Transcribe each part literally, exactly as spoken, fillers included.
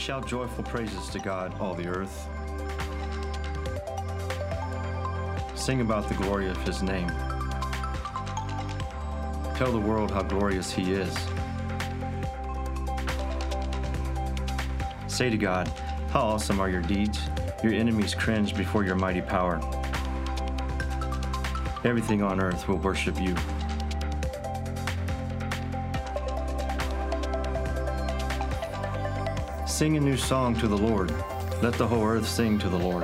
Shout joyful praises to God, all the earth. Sing about the glory of his name. Tell the world how glorious he is. Say to God, how awesome are your deeds. Your enemies cringe before your mighty power. Everything on earth will worship you. Sing a new song to the Lord. Let the whole earth sing to the Lord.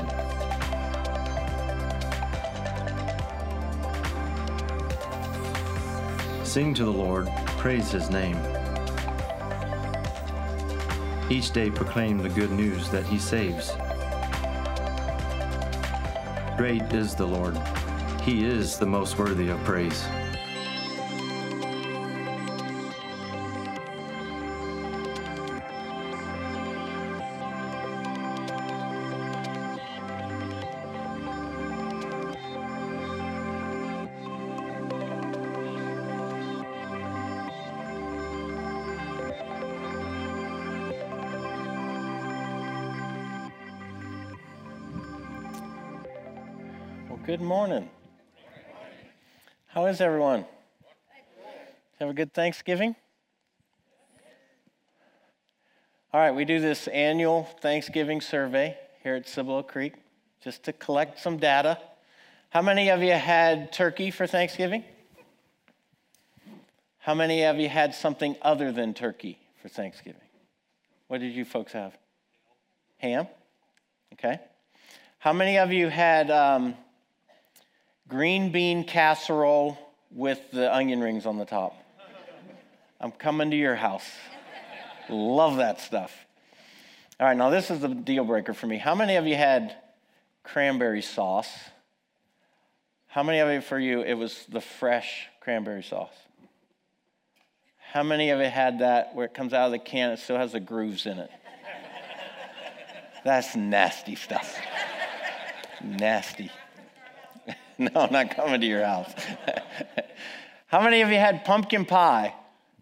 Sing to the Lord, praise his name. Each day proclaim the good news that he saves. Great is the Lord. He is the most worthy of praise. Good morning. How is everyone? Have a good Thanksgiving? All right, we do this annual Thanksgiving survey here at Cibolo Creek just to collect some data. How many of you had turkey for Thanksgiving? How many of you had something other than turkey for Thanksgiving? What did you folks have? Ham? Okay. How many of you had um, green bean casserole with the onion rings on the top? I'm coming to your house. Love that stuff. All right, now this is the deal breaker for me. How many of you had cranberry sauce? How many of you, for you, it was the fresh cranberry sauce? How many of you had that where it comes out of the can, it still has the grooves in it? That's nasty stuff. Nasty. No, I'm not coming to your house. How many of you had pumpkin pie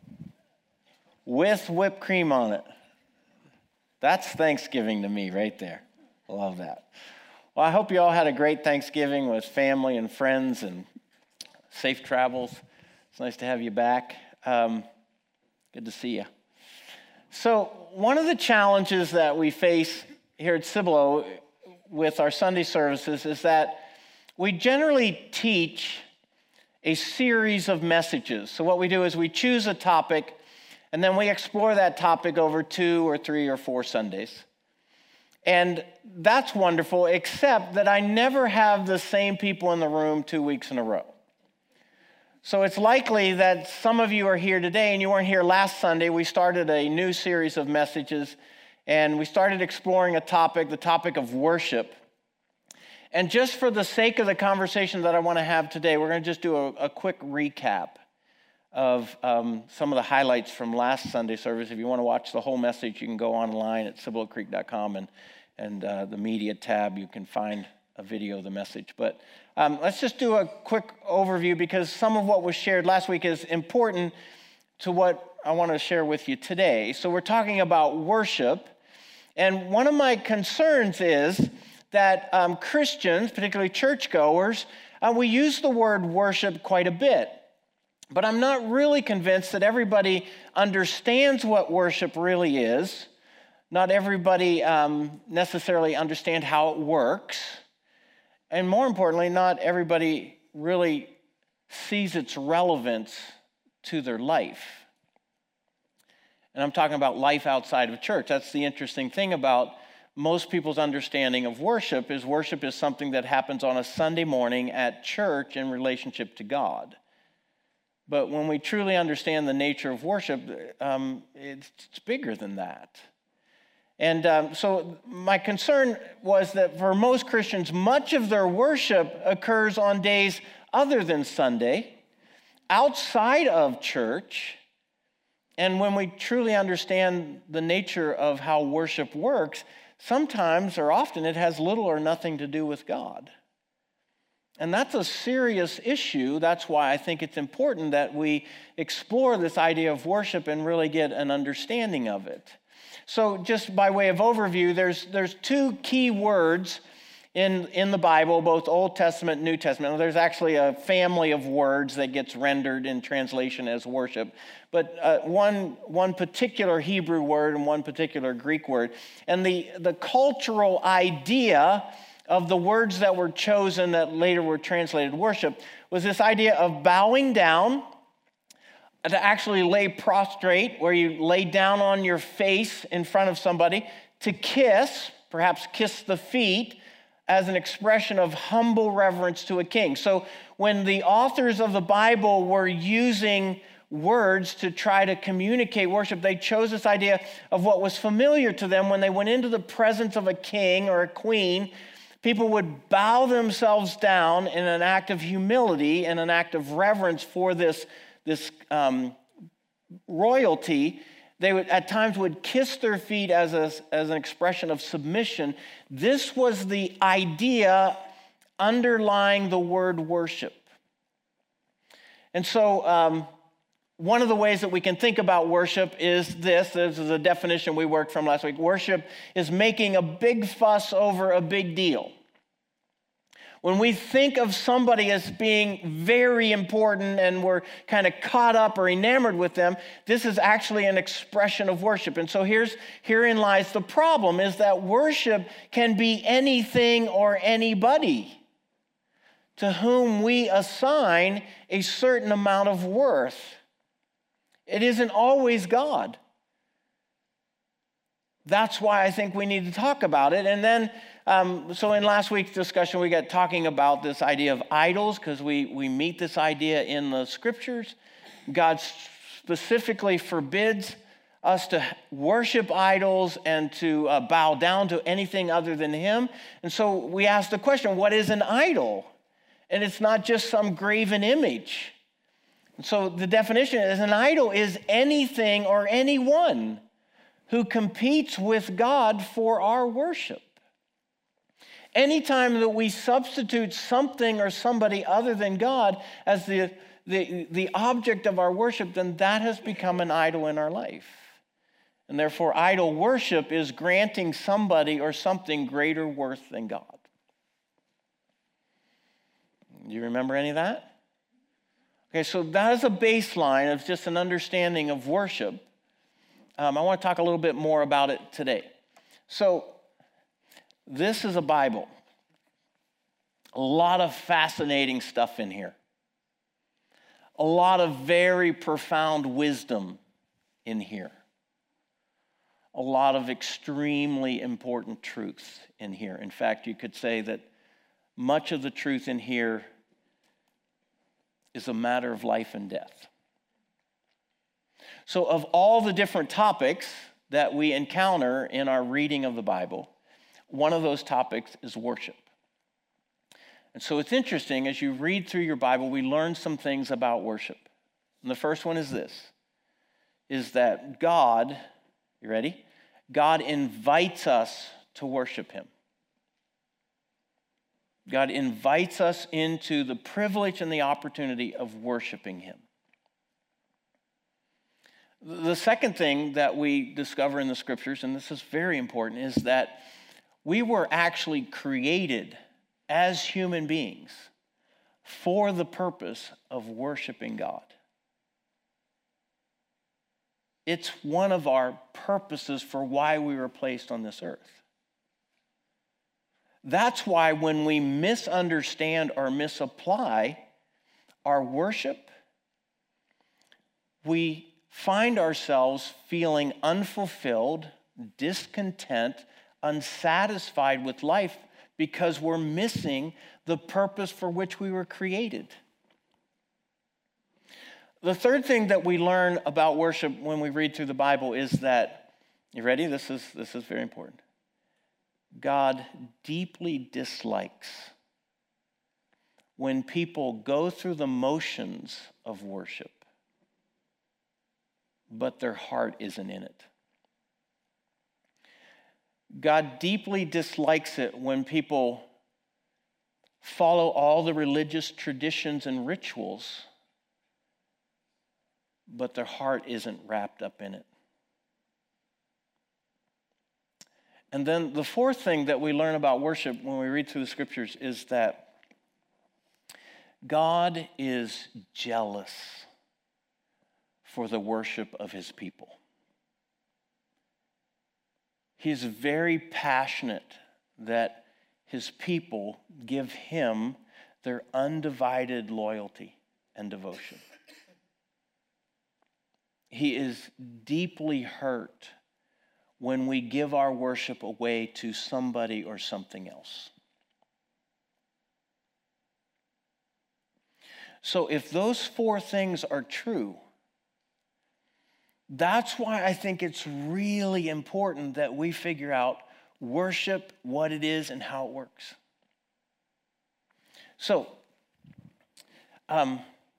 with whipped cream on it? That's Thanksgiving to me right there. Love that. Well, I hope you all had a great Thanksgiving with family and friends and safe travels. It's nice to have you back. Um, good to see you. So one of the challenges that we face here at Cibolo with our Sunday services is that we generally teach a series of messages. So what we do is we choose a topic, and then we explore that topic over two or three or four Sundays. And that's wonderful, except that I never have the same people in the room two weeks in a row. So it's likely that some of you are here today, and you weren't here last Sunday. We started a new series of messages, and we started exploring a topic, the topic of worship. And just for the sake of the conversation that I want to have today, we're going to just do a, a quick recap of um, some of the highlights from last Sunday service. If you want to watch the whole message, you can go online at cibolo creek dot com, and, and uh, the media tab, you can find a video of the message. But um, let's just do a quick overview, because some of what was shared last week is important to what I want to share with you today. So we're talking about worship, and one of my concerns is that um, Christians, particularly churchgoers, uh, we use the word worship quite a bit. But I'm not really convinced that everybody understands what worship really is. Not everybody um, necessarily understands how it works. And more importantly, not everybody really sees its relevance to their life. And I'm talking about life outside of church. That's the interesting thing about most people's understanding of worship is worship is something that happens on a Sunday morning at church in relationship to God. But when we truly understand the nature of worship, um, it's, it's bigger than that. And um, so my concern was that for most Christians, much of their worship occurs on days other than Sunday, outside of church. And when we truly understand the nature of how worship works, sometimes or often it has little or nothing to do with God. And that's a serious issue. That's why I think it's important that we explore this idea of worship and really get an understanding of it. So just by way of overview, there's, there's two key words in, in the Bible, both Old Testament and New Testament. There's actually a family of words that gets rendered in translation as worship. But uh, one, one particular Hebrew word and one particular Greek word. And the, the cultural idea of the words that were chosen that later were translated worship was this idea of bowing down, to actually lay prostrate, where you lay down on your face in front of somebody, to kiss, perhaps kiss the feet, as an expression of humble reverence to a king. So when the authors of the Bible were using words to try to communicate worship, they chose this idea of what was familiar to them. When they went into the presence of a king or a queen, people would bow themselves down in an act of humility and an act of reverence for this this um, royalty. They would at times would kiss their feet as, a, as an expression of submission. This was the idea underlying the word worship. And so um, one of the ways that we can think about worship is this. This is a definition we worked from last week. Worship is making a big fuss over a big deal. When we think of somebody as being very important and we're kind of caught up or enamored with them, this is actually an expression of worship. And so here's herein lies the problem, is that worship can be anything or anybody to whom we assign a certain amount of worth. It isn't always God. That's why I think we need to talk about it. And then, um, so in last week's discussion, we got talking about this idea of idols, because we, we meet this idea in the scriptures. God specifically forbids us to worship idols and to uh, bow down to anything other than him. And so we ask the question, what is an idol? And it's not just some graven image. And so the definition is, an idol is anything or anyone who competes with God for our worship. Anytime that we substitute something or somebody other than God as the, the, the object of our worship, then that has become an idol in our life. And therefore, idol worship is granting somebody or something greater worth than God. Do you remember any of that? Okay, so that is a baseline of just an understanding of worship. Um, I want to talk a little bit more about it today. So, this is a Bible. A lot of fascinating stuff in here. A lot of very profound wisdom in here. A lot of extremely important truths in here. In fact, you could say that much of the truth in here is a matter of life and death. So of all the different topics that we encounter in our reading of the Bible, one of those topics is worship. And so it's interesting, as you read through your Bible, we learn some things about worship. And the first one is this, is that God, you ready? God invites us to worship him. God invites us into the privilege and the opportunity of worshiping him. The second thing that we discover in the scriptures, and this is very important, is that we were actually created as human beings for the purpose of worshiping God. It's one of our purposes for why we were placed on this earth. That's why when we misunderstand or misapply our worship, we find ourselves feeling unfulfilled, discontent, unsatisfied with life because we're missing the purpose for which we were created. The third thing that we learn about worship when we read through the Bible is that, you ready? This is, this is very important. God deeply dislikes when people go through the motions of worship, but their heart isn't in it. God deeply dislikes it when people follow all the religious traditions and rituals, but their heart isn't wrapped up in it. And then the fourth thing that we learn about worship when we read through the scriptures is that God is jealous for the worship of his people. He's very passionate that his people give him their undivided loyalty and devotion. He is deeply hurt when we give our worship away to somebody or something else. So if those four things are true, that's why I think it's really important that we figure out worship, what it is, and how it works. So, um,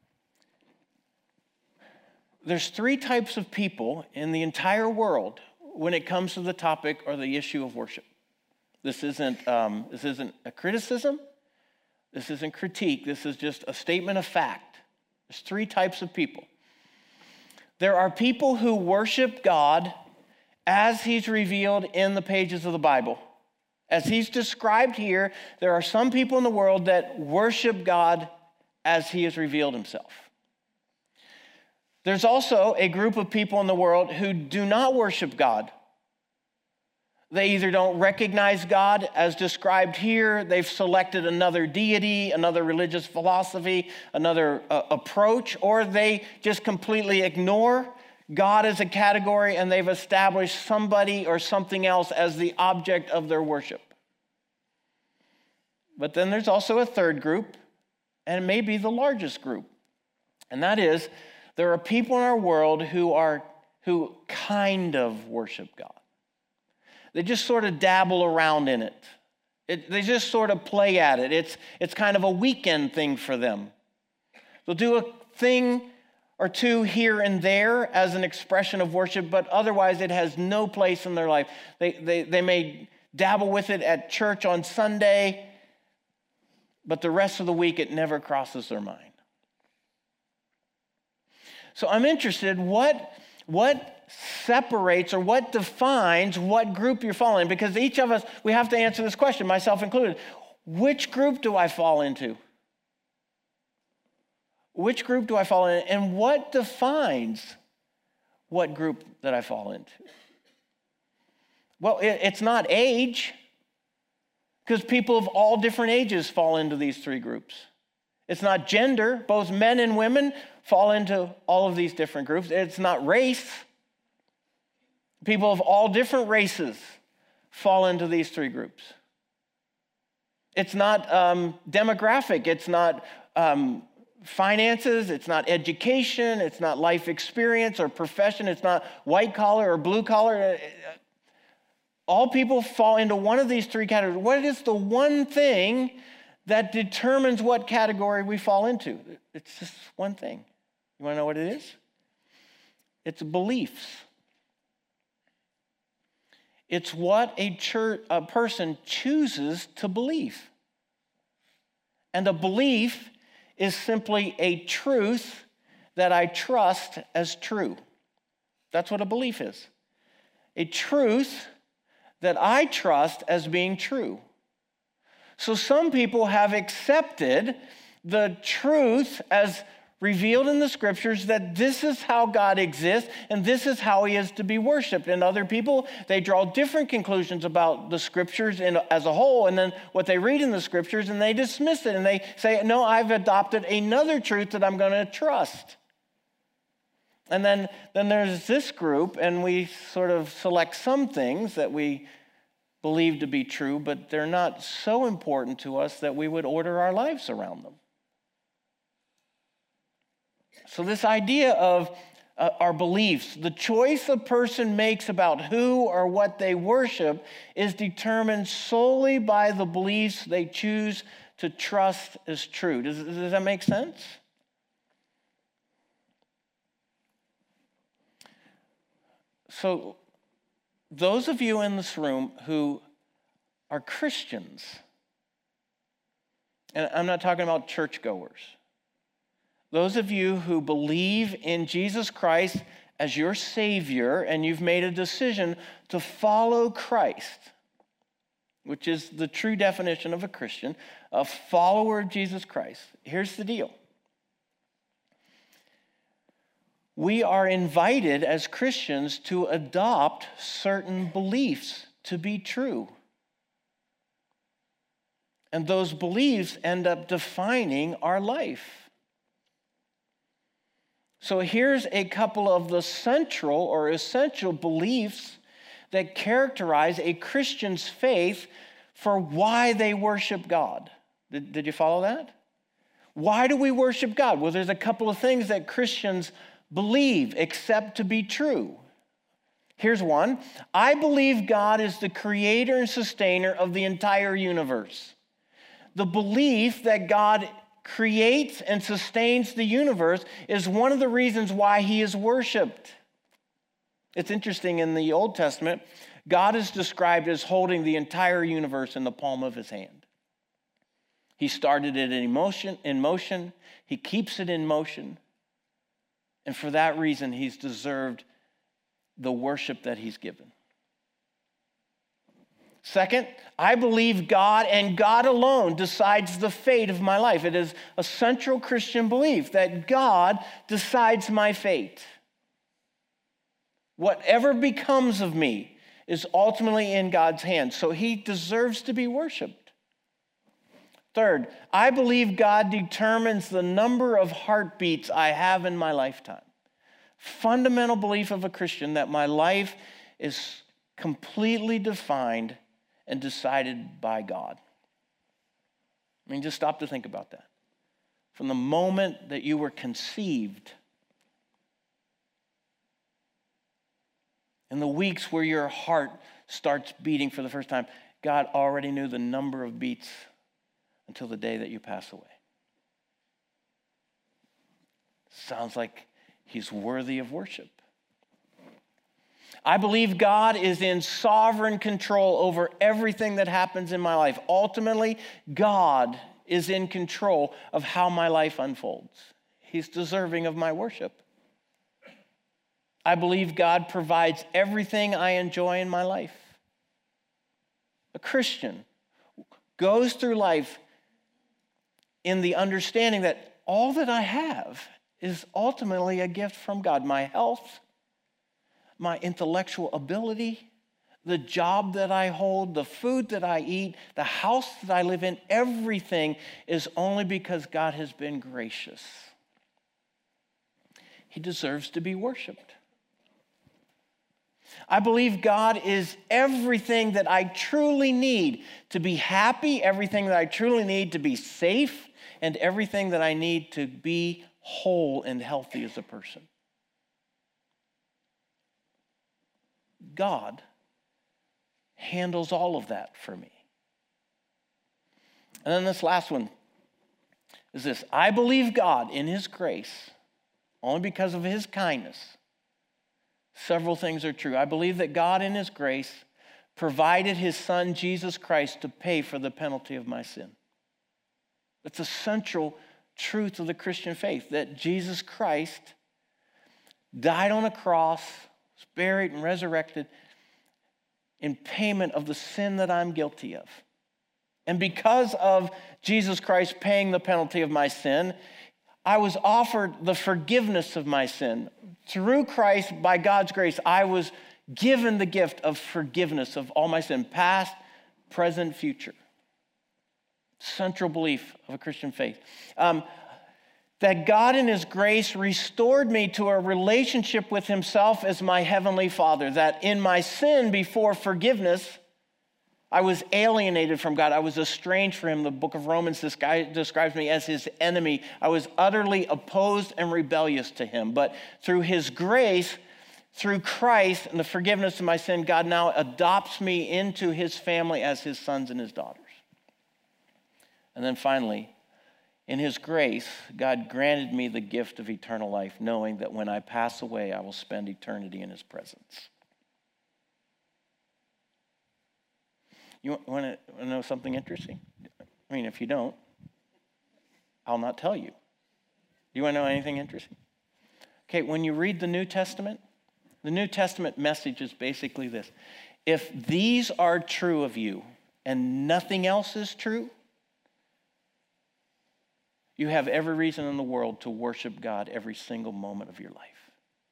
there's three types of people in the entire world when it comes to the topic or the issue of worship. This isn't, um, this isn't a criticism. This isn't critique. This is just a statement of fact. There's three types of people. There are people who worship God as he's revealed in the pages of the Bible. As he's described here, there are some people in the world that worship God as he has revealed himself. There's also a group of people in the world who do not worship God. They either don't recognize God as described here, they've selected another deity, another religious philosophy, another uh, approach, or they just completely ignore God as a category and they've established somebody or something else as the object of their worship. But then there's also a third group, and it may be the largest group, and that is there are people in our world who are who kind of worship God. They just sort of dabble around in it. it. They just sort of play at it. It's, it's kind of a weekend thing for them. They'll do a thing or two here and there as an expression of worship, but otherwise it has no place in their life. They, they, they may dabble with it at church on Sunday, but the rest of the week it never crosses their mind. So I'm interested, what, what separates or what defines what group you're falling in? Because each of us, we have to answer this question, myself included. Which group do I fall into? Which group do I fall in? And what defines what group that I fall into? Well, it, it's not age, because people of all different ages fall into these three groups. It's not gender. Both men and women fall into all of these different groups. It's not race. People of all different races fall into these three groups. It's not um, demographic. It's not um, finances. It's not education. It's not life experience or profession. It's not white collar or blue collar. All people fall into one of these three categories. What is the one thing that determines what category we fall into? It's just one thing. You want to know what it is? It's beliefs. It's what a, church, a person chooses to believe. And a belief is simply a truth that I trust as true. That's what a belief is. A truth that I trust as being true. So some people have accepted the truth as revealed in the scriptures that this is how God exists and this is how he is to be worshiped. And other people, they draw different conclusions about the scriptures in, as a whole, and then what they read in the scriptures, and they dismiss it and they say, no, I've adopted another truth that I'm going to trust. And then, then there's this group, and we sort of select some things that we believe to be true, but they're not so important to us that we would order our lives around them. So this idea of uh, our beliefs, the choice a person makes about who or what they worship is determined solely by the beliefs they choose to trust as true. Does, does that make sense? So those of you in this room who are Christians, and I'm not talking about churchgoers, those of you who believe in Jesus Christ as your Savior and you've made a decision to follow Christ, which is the true definition of a Christian, a follower of Jesus Christ, here's the deal. We are invited as Christians to adopt certain beliefs to be true. And those beliefs end up defining our life. So here's a couple of the central or essential beliefs that characterize a Christian's faith for why they worship God. Did, did you follow that? Why do we worship God? Well, there's a couple of things that Christians believe, accept to be true. Here's one. I believe God is the creator and sustainer of the entire universe. The belief that God creates and sustains the universe is one of the reasons why he is worshiped. It's interesting, in the Old Testament, God is described as holding the entire universe in the palm of his hand. He started it in motion, in motion. He keeps it in motion. And for that reason, he's deserved the worship that he's given. Second, I believe God and God alone decides the fate of my life. It is a central Christian belief that God decides my fate. Whatever becomes of me is ultimately in God's hands, so he deserves to be worshiped. Third, I believe God determines the number of heartbeats I have in my lifetime. Fundamental belief of a Christian that my life is completely defined and decided by God. I mean, just stop to think about that. From the moment that you were conceived, in the weeks where your heart starts beating for the first time, God already knew the number of beats until the day that you pass away. Sounds like he's worthy of worship. I believe God is in sovereign control over everything that happens in my life. Ultimately, God is in control of how my life unfolds. He's deserving of my worship. I believe God provides everything I enjoy in my life. A Christian goes through life in the understanding that all that I have is ultimately a gift from God. My health, my intellectual ability, the job that I hold, the food that I eat, the house that I live in, everything is only because God has been gracious. He deserves to be worshiped. I believe God is everything that I truly need to be happy, everything that I truly need to be safe, and everything that I need to be whole and healthy as a person. God handles all of that for me. And then this last one is this. I believe God in his grace, only because of his kindness. Several things are true. I believe that God in his grace provided his son Jesus Christ to pay for the penalty of my sin. It's a central truth of the Christian faith, that Jesus Christ died on a cross, was buried and resurrected in payment of the sin that I'm guilty of. And because of Jesus Christ paying the penalty of my sin, I was offered the forgiveness of my sin. Through Christ, by God's grace, I was given the gift of forgiveness of all my sin, past, present, future. Central belief of a Christian faith. Um, that God in his grace restored me to a relationship with himself as my heavenly Father. That in my sin before forgiveness, I was alienated from God. I was estranged from him. The book of Romans describes me as his enemy. I was utterly opposed and rebellious to him. But through his grace, through Christ and the forgiveness of my sin, God now adopts me into his family as his sons and his daughters. And then finally, in his grace, God granted me the gift of eternal life, knowing that when I pass away, I will spend eternity in his presence. You want to know something interesting? I mean, if you don't, I'll not tell you. You want to know anything interesting? Okay, when you read the New Testament, the New Testament message is basically this. If these are true of you, and nothing else is true, you have every reason in the world to worship God every single moment of your life.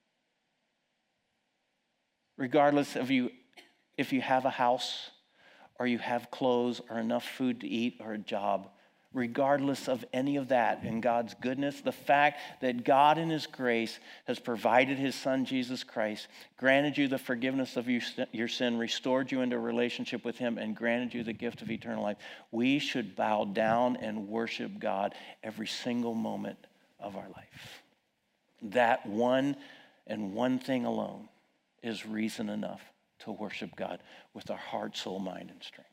Regardless of you, if you have a house or you have clothes or enough food to eat or a job, regardless of any of that and God's goodness, the fact that God in his grace has provided his son Jesus Christ, granted you the forgiveness of your sin, restored you into a relationship with him, and granted you the gift of eternal life, we should bow down and worship God every single moment of our life. That one and one thing alone is reason enough to worship God with our heart, soul, mind, and strength.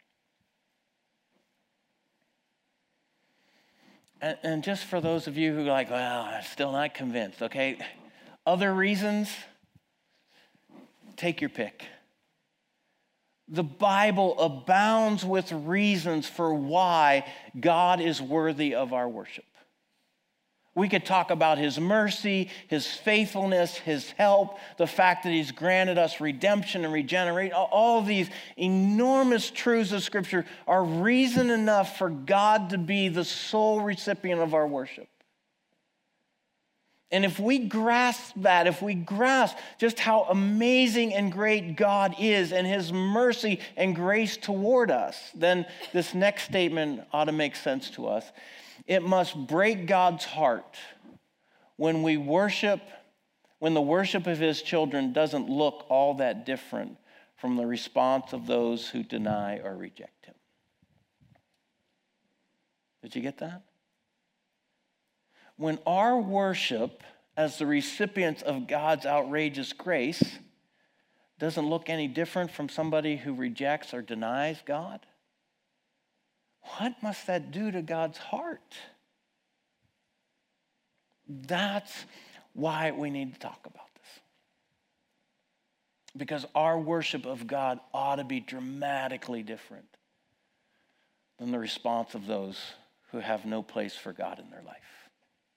And, and just for those of you who are like, well, I'm still not convinced, okay? Other reasons, take your pick. The Bible abounds with reasons for why God is worthy of our worship. We could talk about his mercy, his faithfulness, his help, the fact that he's granted us redemption and regeneration. All of these enormous truths of Scripture are reason enough for God to be the sole recipient of our worship. And if we grasp that, if we grasp just how amazing and great God is and his mercy and grace toward us, then this next statement ought to make sense to us. It must break God's heart when we worship, when the worship of his children doesn't look all that different from the response of those who deny or reject him. Did you get that? When our worship as the recipients of God's outrageous grace doesn't look any different from somebody who rejects or denies God, what must that do to God's heart? That's why we need to talk about this. Because our worship of God ought to be dramatically different than the response of those who have no place for God in their life.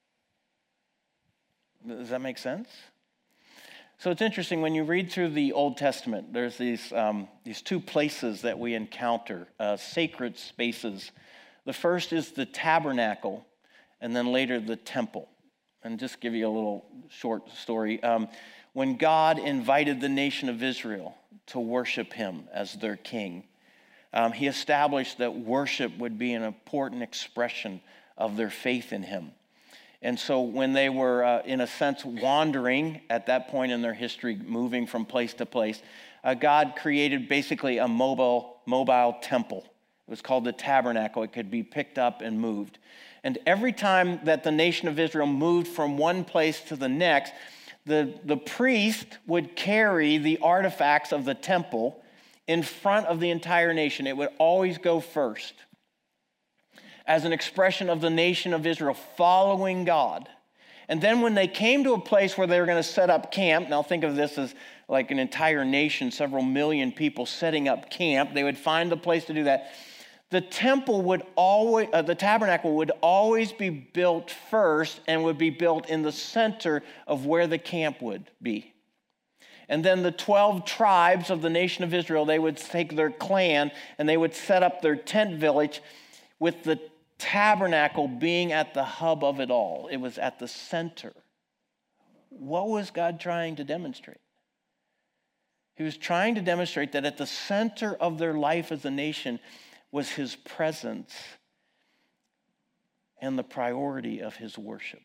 Does that make sense? So it's interesting, when you read through the Old Testament, there's these, um, these two places that we encounter, uh, sacred spaces. The first is the tabernacle, and then later the temple. And just give you a little short story. Um, when God invited the nation of Israel to worship him as their king, um, he established that worship would be an important expression of their faith in him. And so when they were, uh, in a sense, wandering at that point in their history, moving from place to place, uh, God created basically a mobile, mobile temple. It was called the tabernacle. It could be picked up and moved. And every time that the nation of Israel moved from one place to the next, the, the priest would carry the artifacts of the temple in front of the entire nation. It would always go first, as an expression of the nation of Israel following God. And then when they came to a place where they were going to set up camp, now think of this as like an entire nation, several million people setting up camp, they would find the place to do that. The temple would always, uh, the tabernacle would always be built first and would be built in the center of where the camp would be. And then the twelve tribes of the nation of Israel, they would take their clan and they would set up their tent village with the tabernacle being at the hub of it all. It was at the center. What was God trying to demonstrate? He was trying to demonstrate that at the center of their life as a nation was his presence and the priority of his worship.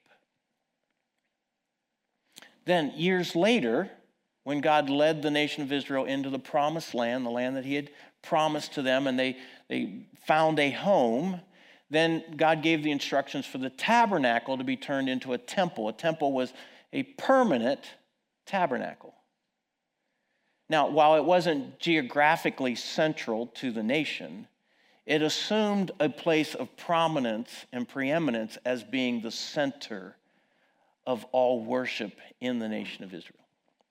Then, years later, when God led the nation of Israel into the promised land, the land that he had promised to them, and they, they found a home, then God gave the instructions for the tabernacle to be turned into a temple. A temple was a permanent tabernacle. Now, while it wasn't geographically central to the nation, it assumed a place of prominence and preeminence as being the center of all worship in the nation of Israel.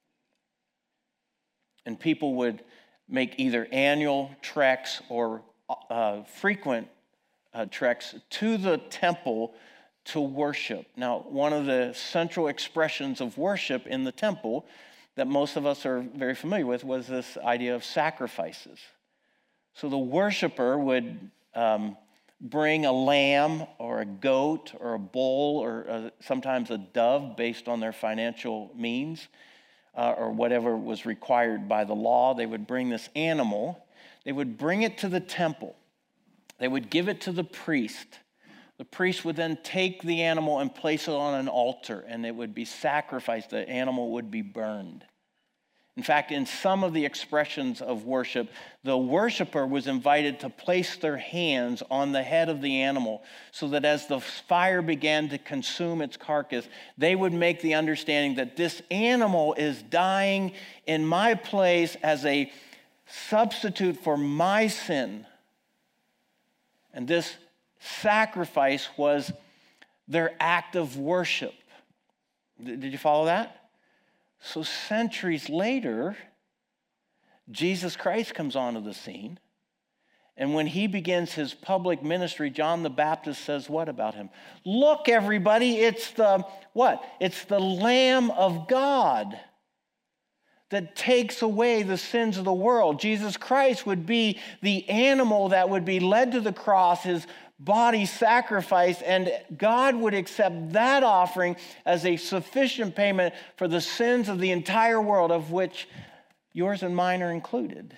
And people would make either annual treks or uh, frequent uh, treks to the temple to worship. Now, one of the central expressions of worship in the temple that most of us are very familiar with was this idea of sacrifices. So the worshiper would um, bring a lamb or a goat or a bull or a, sometimes a dove based on their financial means uh, or whatever was required by the law. They would bring this animal. They would bring it to the temple. They would give it to the priest. The priest would then take the animal and place it on an altar, and it would be sacrificed. The animal would be burned. In fact, in some of the expressions of worship, the worshiper was invited to place their hands on the head of the animal so that as the fire began to consume its carcass, they would make the understanding that this animal is dying in my place as a substitute for my sin. And this sacrifice was their act of worship. Did you follow that? So centuries later, Jesus Christ comes onto the scene. And when he begins his public ministry, John the Baptist says what about him? Look, everybody, it's the, what? It's the Lamb of God that takes away the sins of the world. Jesus Christ would be the animal that would be led to the cross, his body sacrificed, and God would accept that offering as a sufficient payment for the sins of the entire world, of which yours and mine are included.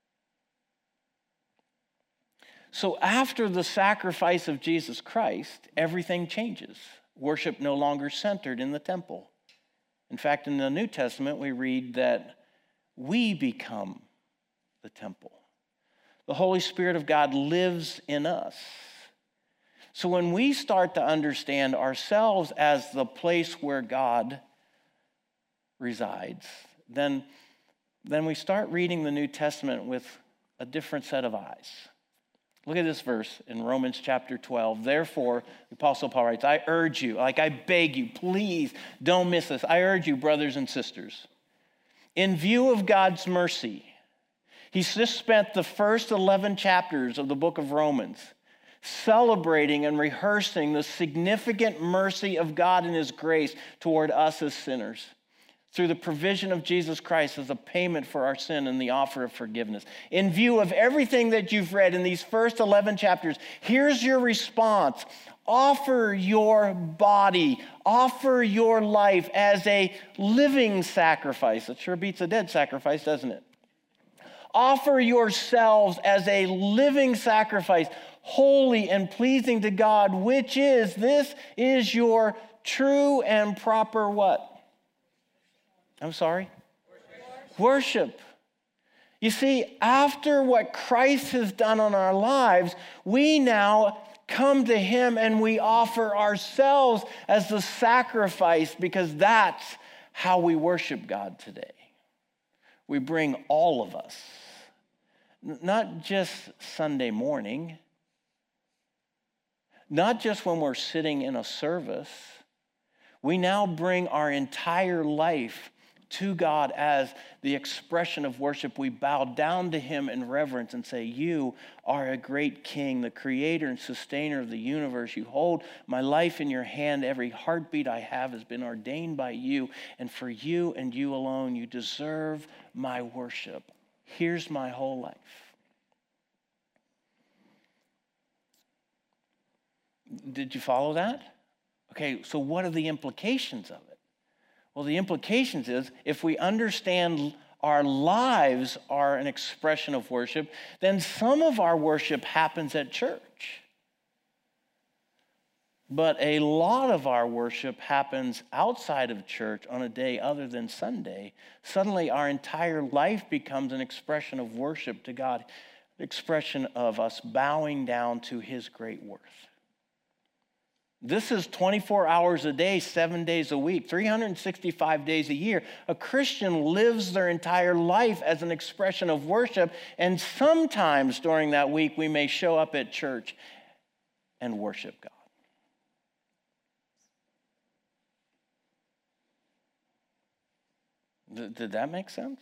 So after the sacrifice of Jesus Christ, everything changes. Worship no longer centered in the temple. In fact, in the New Testament, we read that we become the temple. The Holy Spirit of God lives in us. So when we start to understand ourselves as the place where God resides, then, then we start reading the New Testament with a different set of eyes. Look at this verse in Romans chapter twelve. Therefore, the Apostle Paul writes, I urge you, like I beg you, please don't miss this. I urge you, brothers and sisters, in view of God's mercy. He's just spent the first eleven chapters of the book of Romans celebrating and rehearsing the significant mercy of God and his grace toward us as sinners through the provision of Jesus Christ as a payment for our sin and the offer of forgiveness. In view of everything that you've read in these first eleven chapters, here's your response. Offer your body, offer your life as a living sacrifice. It sure beats a dead sacrifice, doesn't it? Offer yourselves as a living sacrifice, holy and pleasing to God, which is, this is your true and proper what? I'm sorry? Worship. Worship. You see, after what Christ has done on our lives, we now come to him and we offer ourselves as the sacrifice, because that's how we worship God today. We bring all of us, not just Sunday morning, not just when we're sitting in a service. We now bring our entire life to God as the expression of worship. We bow down to him in reverence and say, you are a great king, the creator and sustainer of the universe. You hold my life in your hand. Every heartbeat I have has been ordained by you, and for you and you alone, you deserve my worship. Here's my whole life. Did you follow that? Okay, so what are the implications of it? Well, the implications is if we understand our lives are an expression of worship, then some of our worship happens at church. But a lot of our worship happens outside of church on a day other than Sunday. Suddenly our entire life becomes an expression of worship to God, an expression of us bowing down to his great worth. This is twenty-four hours a day, seven days a week, three hundred sixty-five days a year. A Christian lives their entire life as an expression of worship, and sometimes during that week we may show up at church and worship God. Th- did that make sense?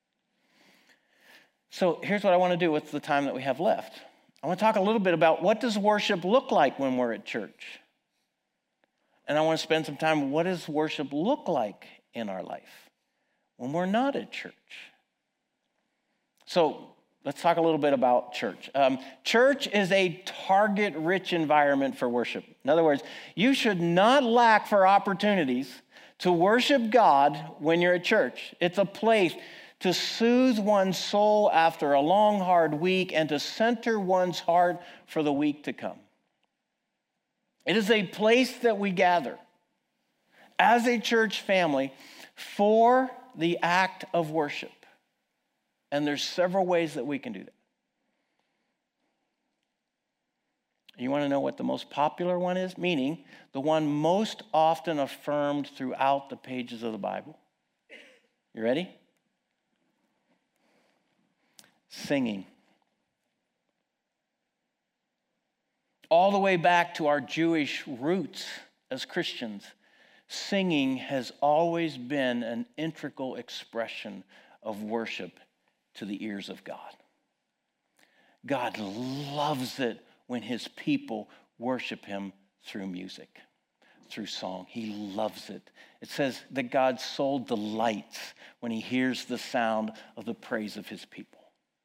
So here's what I want to do with the time that we have left. I want to talk a little bit about what does worship look like when we're at church. And I want to spend some time, what does worship look like in our life when we're not at church? So let's talk a little bit about church. Um, church is a target-rich environment for worship. In other words, you should not lack for opportunities to worship God when you're at church. It's a place to soothe one's soul after a long, hard week and to center one's heart for the week to come. It is a place that we gather as a church family for the act of worship. And there's several ways that we can do that. You want to know what the most popular one is? Meaning the one most often affirmed throughout the pages of the Bible. You ready? Singing. All the way back to our Jewish roots as Christians, singing has always been an integral expression of worship to the ears of God. God loves it when his people worship him through music, through song. He loves it. It says that God's soul delights when he hears the sound of the praise of his people.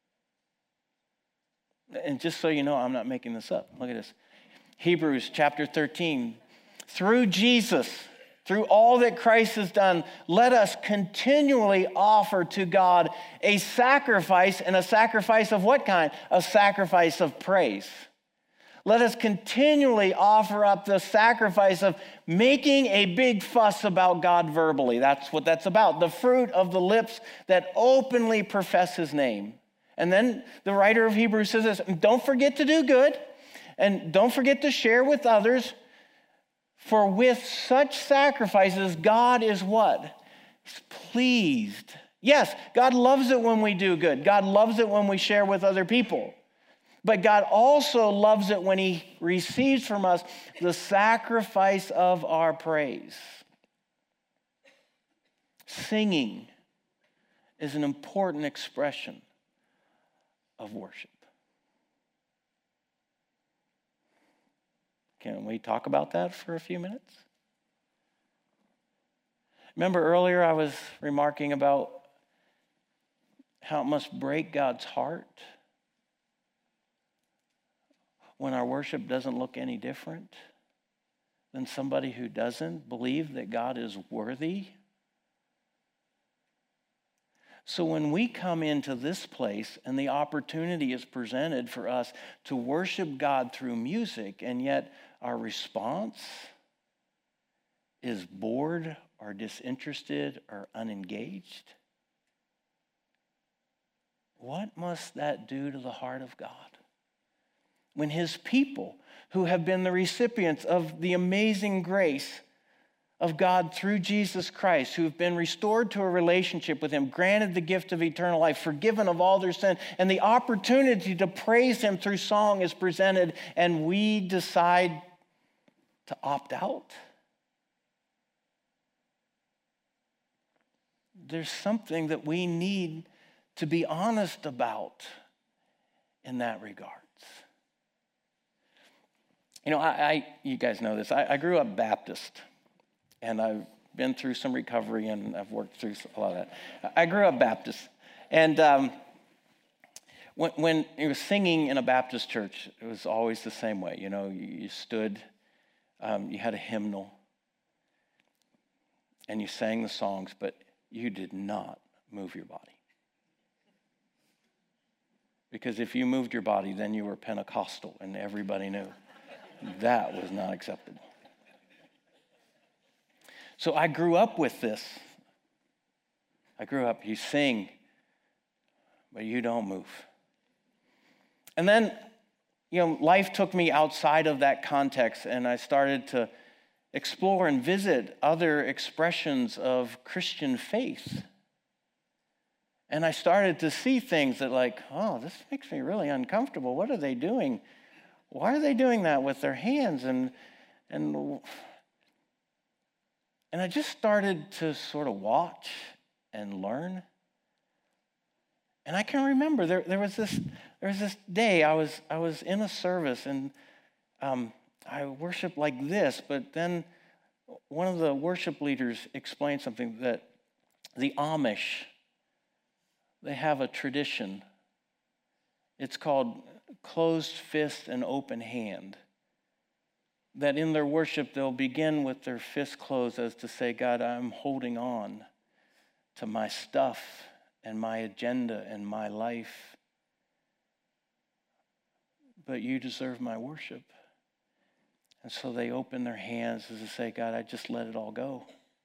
And just so you know, I'm not making this up. Look at this. Hebrews chapter thirteen. Through Jesus, through all that Christ has done, let us continually offer to God a sacrifice, and a sacrifice of what kind? A sacrifice of praise. Let us continually offer up the sacrifice of making a big fuss about God verbally. That's what that's about. The fruit of the lips that openly profess his name. And then the writer of Hebrews says this, don't forget to do good, and don't forget to share with others, for with such sacrifices, God is what? He's pleased. Yes, God loves it when we do good. God loves it when we share with other people. But God also loves it when he receives from us the sacrifice of our praise. Singing is an important expression of worship. Can we talk about that for a few minutes? Remember earlier I was remarking about how it must break God's heart when our worship doesn't look any different than somebody who doesn't believe that God is worthy. So when we come into this place and the opportunity is presented for us to worship God through music, and yet our response is bored or disinterested or unengaged, what must that do to the heart of God? When his people, who have been the recipients of the amazing grace of God through Jesus Christ, who have been restored to a relationship with him, granted the gift of eternal life, forgiven of all their sin, and the opportunity to praise him through song is presented, and we decide to opt out. There's something that we need to be honest about in that regards. You know, I, I you guys know this. I, I grew up Baptist. And I've been through some recovery, and I've worked through a lot of that. I grew up Baptist. And um, when, when you were singing in a Baptist church, it was always the same way. You know, you, you stood, um, you had a hymnal, and you sang the songs, but you did not move your body. Because if you moved your body, then you were Pentecostal, and everybody knew. That was not acceptable. So I grew up with this. I grew up, you sing, but you don't move. And then, you know, life took me outside of that context, and I started to explore and visit other expressions of Christian faith. And I started to see things that, like, oh, this makes me really uncomfortable. What are they doing? Why are they doing that with their hands? And and And I just started to sort of watch and learn. And I can remember there, there was this there was this day I was I was in a service, and um, I worshiped like this, but then one of the worship leaders explained something, that the Amish, they have a tradition It's called closed fist and open hand. That in their worship, they'll begin with their fist closed as to say, God, I'm holding on to my stuff and my agenda and my life. But you deserve my worship. And so they open their hands as to say, God, I just let it all go.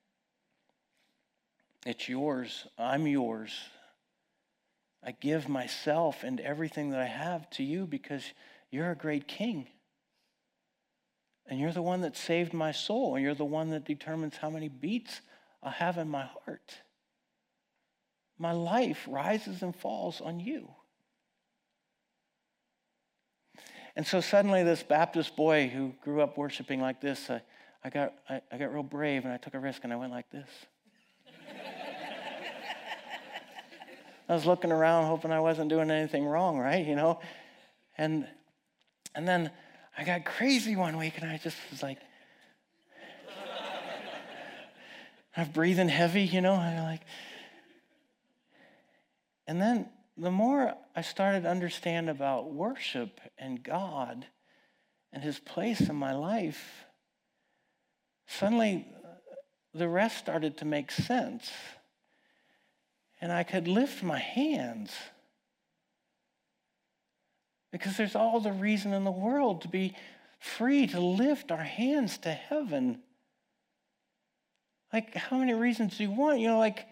It's yours. I'm yours. I give myself and everything that I have to you because you're a great king. And you're the one that saved my soul. And you're the one that determines how many beats I have in my heart. My life rises and falls on you. And so suddenly this Baptist boy who grew up worshiping like this, uh, I, got, I, I got real brave and I took a risk and I went like this. I was looking around hoping I wasn't doing anything wrong, right? You know? And, and then I got crazy one week and I just was like, I'm breathing heavy, you know? I'm like, and then the more I started to understand about worship and God and his place in my life, suddenly the rest started to make sense. And I could lift my hands because there's all the reason in the world to be free to lift our hands to heaven. Like, how many reasons do you want? You know, like,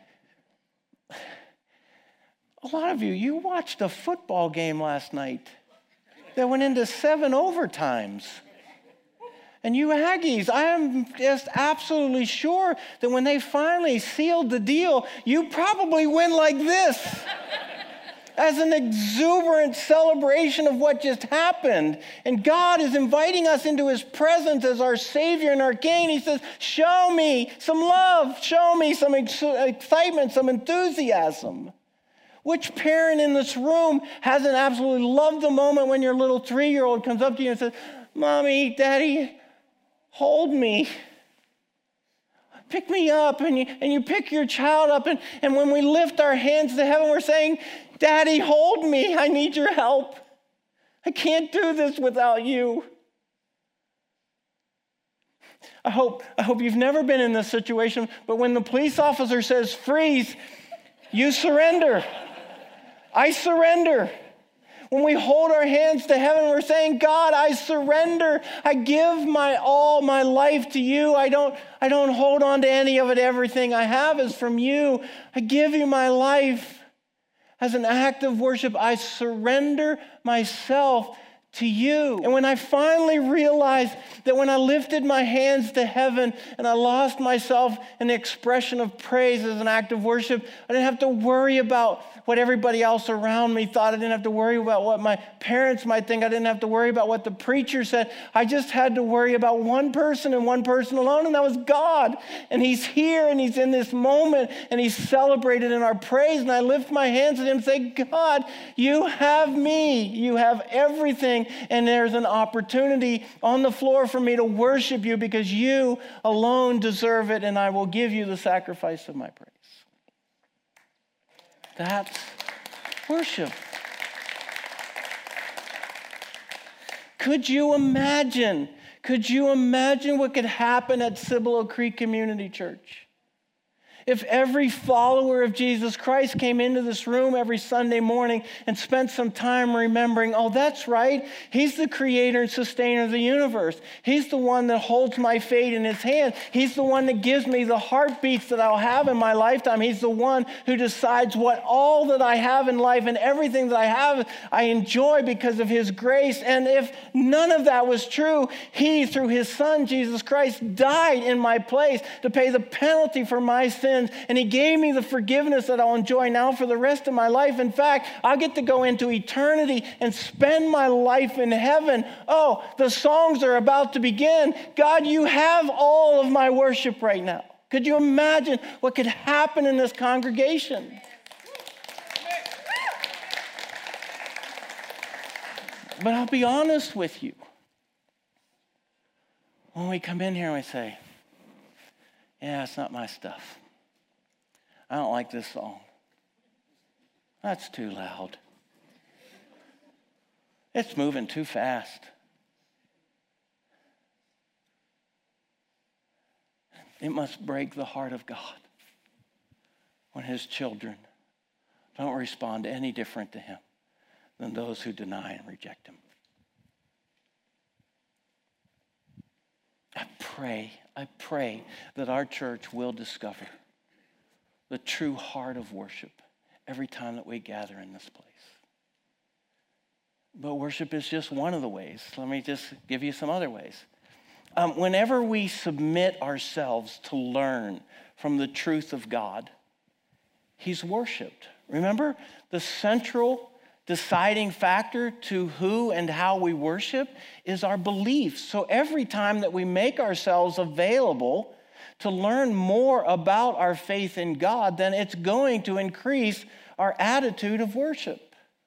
a lot of you, you watched a football game last night that went into seven overtimes. And you Aggies, I am just absolutely sure that when they finally sealed the deal, you probably went like this as an exuberant celebration of what just happened. And God is inviting us into his presence as our Savior and our King. He says, show me some love, show me some ex- excitement, some enthusiasm. Which parent in this room hasn't absolutely loved the moment when your little three-year-old comes up to you and says, Mommy, Daddy, hold me. Pick me up. And you, and you pick your child up. And, and when we lift our hands to heaven, we're saying, Daddy, hold me. I need your help. I can't do this without you. I hope, I hope you've never been in this situation, but when the police officer says, freeze, you surrender. I surrender. When we hold our hands to heaven, we're saying, God, I surrender. I give my all, my life to you. I don't, I don't hold on to any of it. Everything I have is from you. I give you my life. As an act of worship, I surrender myself to you. And when I finally realized that when I lifted my hands to heaven and I lost myself in the expression of praise as an act of worship, I didn't have to worry about what everybody else around me thought. I didn't have to worry about what my parents might think. I didn't have to worry about what the preacher said. I just had to worry about one person and one person alone, and that was God. And he's here and he's in this moment and he's celebrated in our praise. And I lift my hands to him and say, God, you have me. You have everything. And there's an opportunity on the floor for me to worship you because you alone deserve it, and I will give you the sacrifice of my praise. That's worship. Could you imagine, could you imagine what could happen at Cibolo Creek Community Church? If every follower of Jesus Christ came into this room every Sunday morning and spent some time remembering, oh, that's right, he's the creator and sustainer of the universe. He's the one that holds my fate in his hand. He's the one that gives me the heartbeats that I'll have in my lifetime. He's the one who decides what all that I have in life and everything that I have, I enjoy because of his grace. And if none of that was true, he, through his son, Jesus Christ, died in my place to pay the penalty for my sins. And he gave me the forgiveness that I'll enjoy now for the rest of my life. In fact, I'll get to go into eternity and spend my life in heaven. Oh, the songs are about to begin. God, you have all of my worship right now. Could you imagine what could happen in this congregation? But I'll be honest with you. When we come in here and we say, yeah, it's not my stuff. I don't like this song. That's too loud. It's moving too fast. It must break the heart of God when his children don't respond any different to him than those who deny and reject him. I pray, I pray that our church will discover the true heart of worship every time that we gather in this place. But worship is just one of the ways. Let me just give you some other ways. Um, whenever we submit ourselves to learn from the truth of God, he's worshiped. Remember, the central deciding factor to who and how we worship is our beliefs. So every time that we make ourselves available to learn more about our faith in God, then it's going to increase our attitude of worship.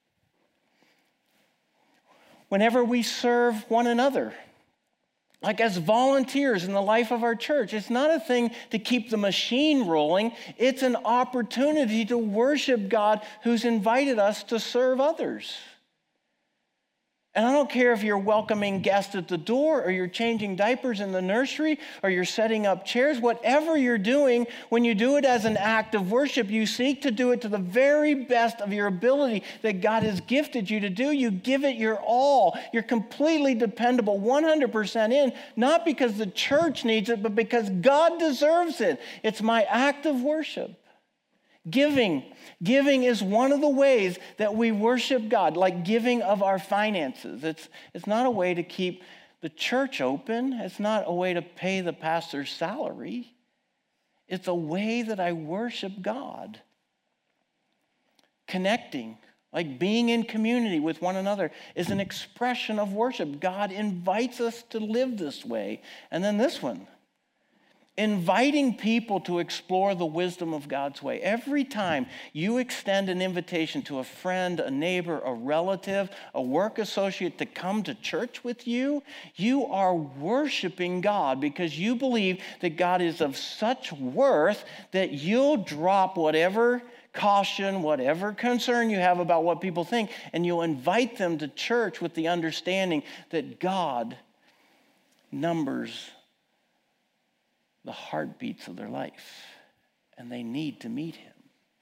Whenever we serve one another, like as volunteers in the life of our church, it's not a thing to keep the machine rolling. It's an opportunity to worship God who's invited us to serve others. And I don't care if you're welcoming guests at the door or you're changing diapers in the nursery or you're setting up chairs. Whatever you're doing, when you do it as an act of worship, you seek to do it to the very best of your ability that God has gifted you to do. You give it your all. You're completely dependable, one hundred percent in, not because the church needs it, but because God deserves it. It's my act of worship. Giving. Giving is one of the ways that we worship God, like giving of our finances. It's, it's not a way to keep the church open. It's not a way to pay the pastor's salary. It's a way that I worship God. Connecting, like being in community with one another, is an expression of worship. God invites us to live this way. And then this one. Inviting people to explore the wisdom of God's way. Every time you extend an invitation to a friend, a neighbor, a relative, a work associate to come to church with you, you are worshiping God because you believe that God is of such worth that you'll drop whatever caution, whatever concern you have about what people think, and you'll invite them to church with the understanding that God numbers the heartbeats of their life, and they need to meet him.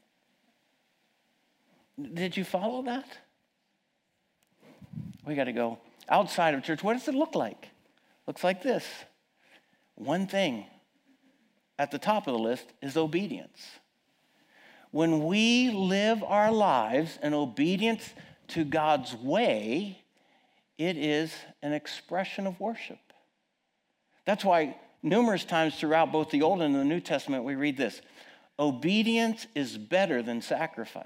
Did you follow that? We got to go outside of church. What does it look like? Looks like this. One thing at the top of the list is obedience. When we live our lives in obedience to God's way, it is an expression of worship. That's why numerous times throughout both the Old and the New Testament, we read this: obedience is better than sacrifice.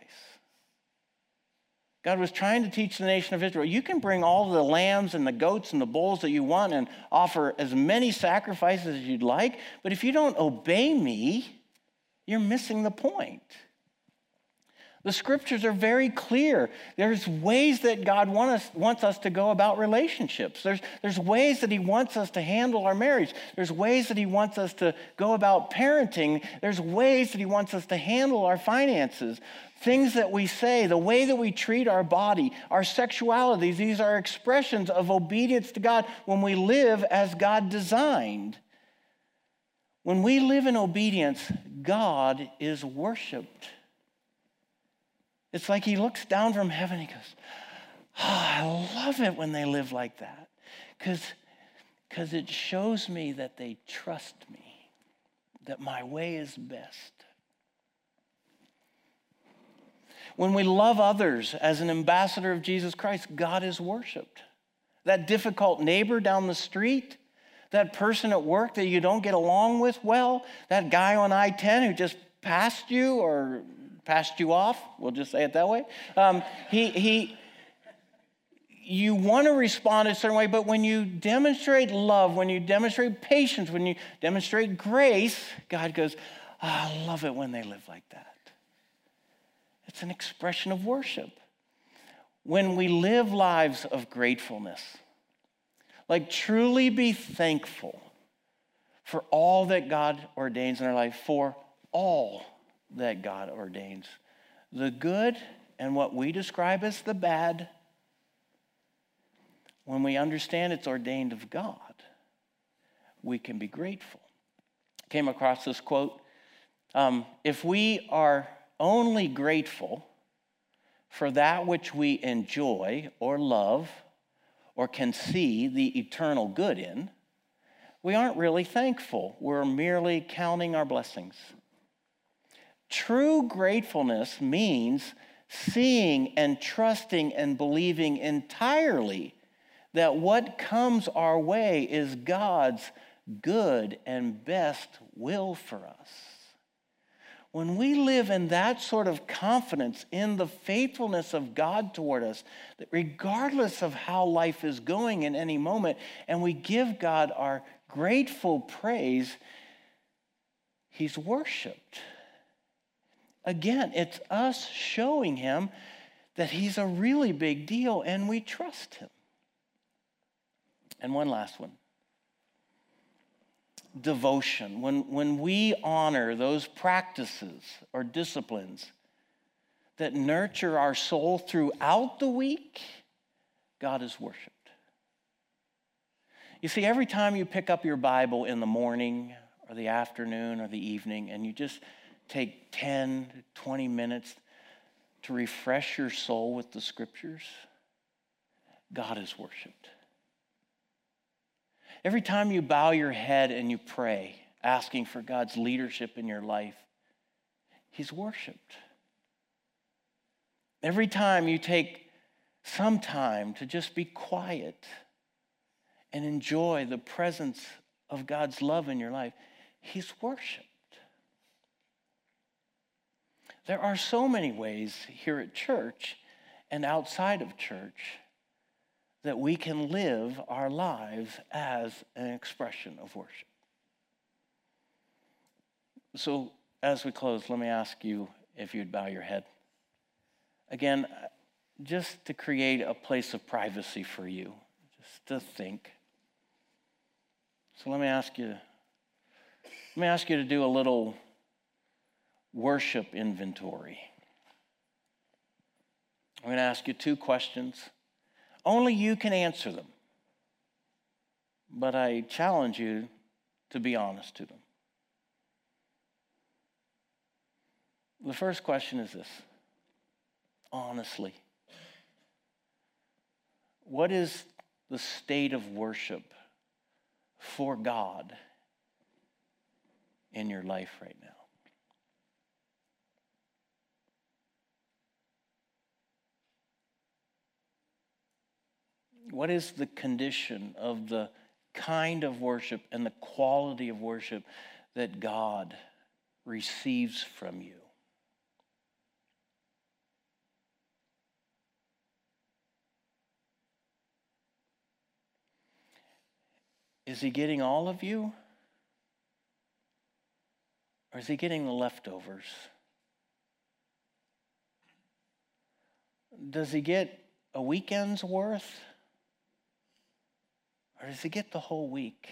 God was trying to teach the nation of Israel, you can bring all the lambs and the goats and the bulls that you want and offer as many sacrifices as you'd like, but if you don't obey me, you're missing the point. The scriptures are very clear. There's ways that God want us, wants us to go about relationships. There's, there's ways that he wants us to handle our marriage. There's ways that he wants us to go about parenting. There's ways that he wants us to handle our finances. Things that we say, the way that we treat our body, our sexuality, these are expressions of obedience to God when we live as God designed. When we live in obedience, God is worshiped. It's like he looks down from heaven and he goes, oh, I love it when they live like that. Because because it shows me that they trust me, that my way is best. When we love others as an ambassador of Jesus Christ, God is worshiped. That difficult neighbor down the street, that person at work that you don't get along with well, that guy on I ten who just passed you or passed you off, we'll just say it that way. Um, he, he, you want to respond a certain way, but when you demonstrate love, when you demonstrate patience, when you demonstrate grace, God goes, oh, I love it when they live like that. It's an expression of worship. When we live lives of gratefulness, like truly be thankful for all that God ordains in our life, for all that God ordains. The good and what we describe as the bad, when we understand it's ordained of God, we can be grateful. Came across this quote. Um, if we are only grateful for that which we enjoy or love or can see the eternal good in, we aren't really thankful. We're merely counting our blessings. True gratefulness means seeing and trusting and believing entirely that what comes our way is God's good and best will for us. When we live in that sort of confidence in the faithfulness of God toward us, that regardless of how life is going in any moment, and we give God our grateful praise, he's worshiped. Again, it's us showing him that he's a really big deal and we trust him. And one last one. Devotion. When, when we honor those practices or disciplines that nurture our soul throughout the week, God is worshiped. You see, every time you pick up your Bible in the morning or the afternoon or the evening and you just take ten, twenty minutes to refresh your soul with the scriptures, God is worshiped. Every time you bow your head and you pray, asking for God's leadership in your life, he's worshiped. Every time you take some time to just be quiet and enjoy the presence of God's love in your life, he's worshiped. There are so many ways here at church and outside of church that we can live our lives as an expression of worship. So as we close, let me ask you if you'd bow your head. Again, just to create a place of privacy for you, just to think. So let me ask you, let me ask you to do a little worship inventory. I'm going to ask you two questions. Only you can answer them. But I challenge you to be honest to them. The first question is this. Honestly, what is the state of worship for God in your life right now? What is the condition of the kind of worship and the quality of worship that God receives from you? Is he getting all of you? Or is he getting the leftovers? Does he get a weekend's worth? Or does he get the whole week?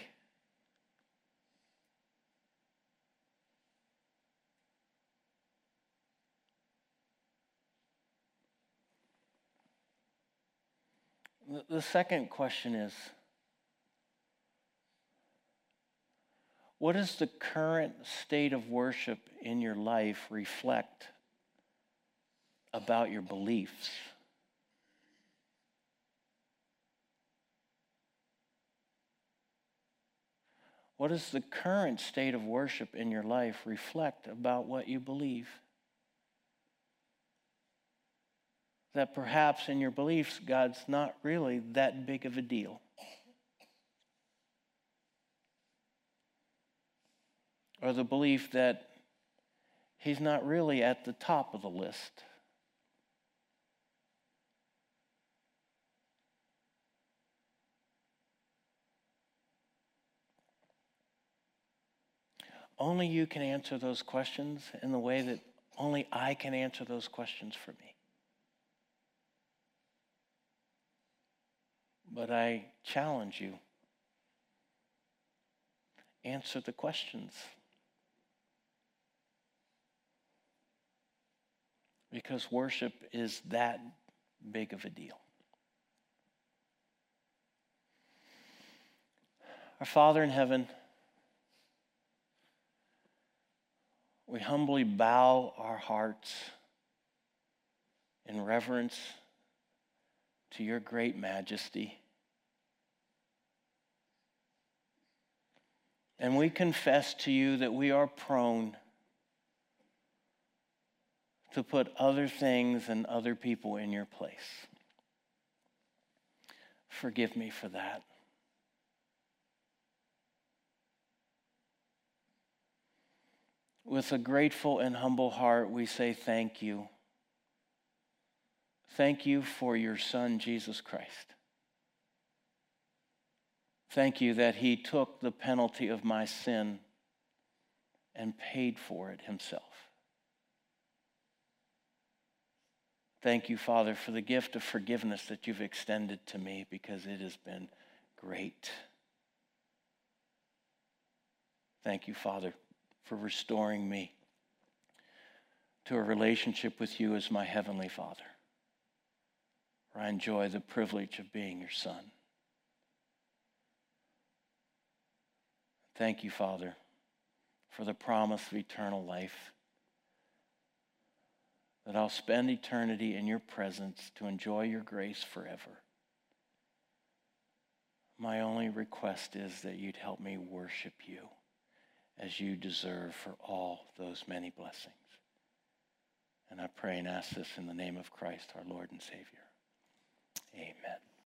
The second question is, what does the current state of worship in your life reflect about your beliefs? What does the current state of worship in your life reflect about what you believe? That perhaps in your beliefs, God's not really that big of a deal. Or the belief that he's not really at the top of the list. Only you can answer those questions in the way that only I can answer those questions for me. But I challenge you, answer the questions. Because worship is that big of a deal. Our Father in heaven, we humbly bow our hearts in reverence to your great majesty. And we confess to you that we are prone to put other things and other people in your place. Forgive me for that. With a grateful and humble heart, we say thank you. Thank you for your Son, Jesus Christ. Thank you that he took the penalty of my sin and paid for it himself. Thank you, Father, for the gift of forgiveness that you've extended to me, because it has been great. Thank you, Father, for restoring me to a relationship with you as my heavenly Father, where I enjoy the privilege of being your son. Thank you, Father, for the promise of eternal life, that I'll spend eternity in your presence to enjoy your grace forever. My only request is that you'd help me worship you as you deserve for all those many blessings. And I pray and ask this in the name of Christ, our Lord and Savior. Amen.